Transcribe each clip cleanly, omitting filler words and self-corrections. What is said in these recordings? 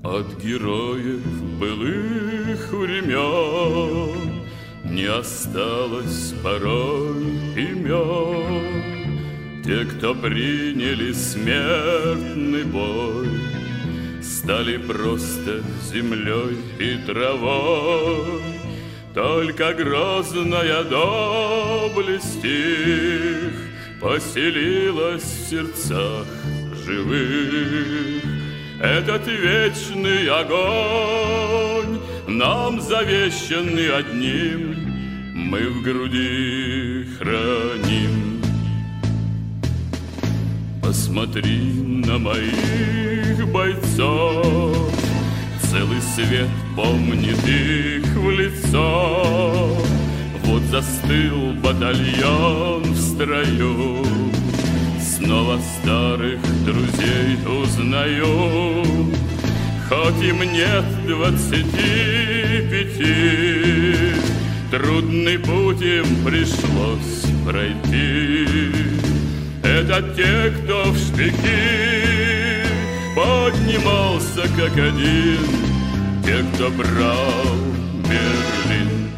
От героев былых времен не осталось порой имен. Те, кто приняли смертный бой, стали просто землей и травой. Только грозная доблесть их поселилась в сердцах живых. Этот вечный огонь, нам завещанный одним, мы в груди храним. Посмотри на моих бойцов, целый свет помнит их в лицо. Вот застыл батальон в строю, снова старых друзей узнаю. Хоть им нет 25, трудный путь им пришлось пройти. Это те, кто в штыки поднимался как один, те, кто брал Берлин.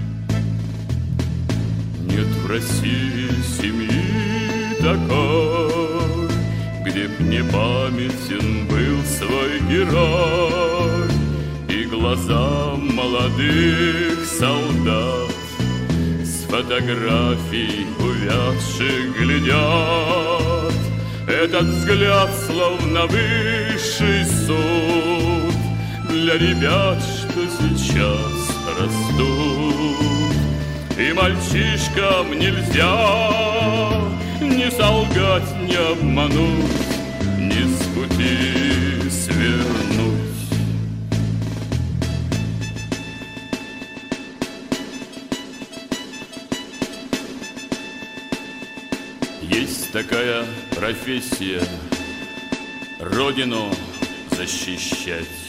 Нет в России семьи такой, где б не памятен был свой герой, и глаза молодых солдат с фотографий увядших глядят. Этот взгляд словно высший суд для ребят, что сейчас растут. И мальчишкам нельзя ни солгать, ни обмануть, ни с пути свернуть. Есть такая профессия — Родину защищать.